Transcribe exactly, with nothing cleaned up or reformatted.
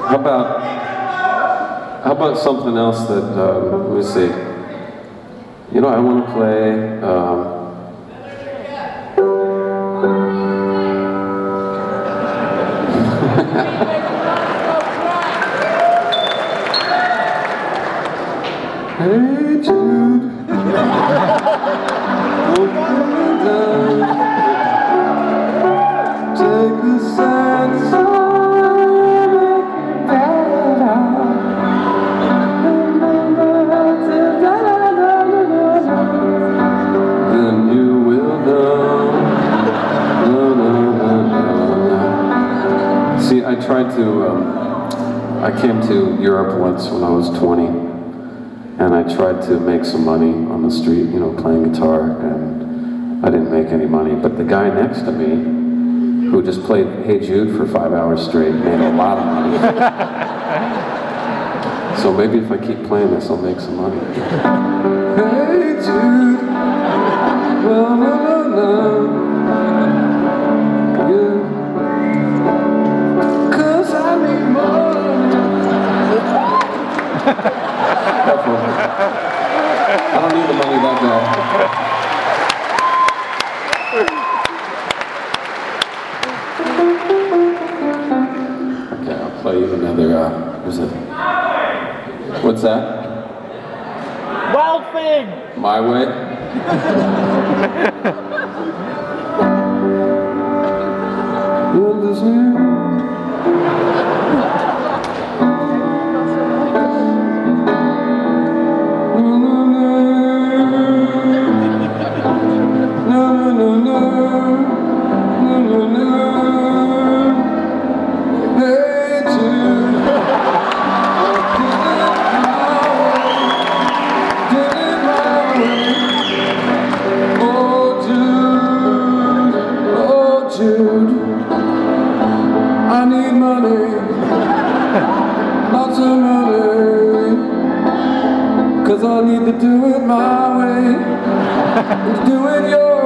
How about how about something else that um, let me see. You know, I want to play. Um, Hey Jude, take a sad song, then you will know. No, no, no, no, no. See, I tried to. Um, I came to Europe once when I was twenty. And I tried to make some money on the street, you know, playing guitar, and I didn't make any money. But the guy next to me, who just played Hey Jude for five hours straight, made a lot of money. So maybe if I keep playing this, I'll make some money. Hey Jude, no, no, no, no. Yeah. 'Cause I need money. I don't need the money that bad. Okay, I'll play you another, uh, what's it? What's that? Wild Thing! My Way? Well, this new Jude, I need money, lots of money, 'cause I need to do it my way, and do it your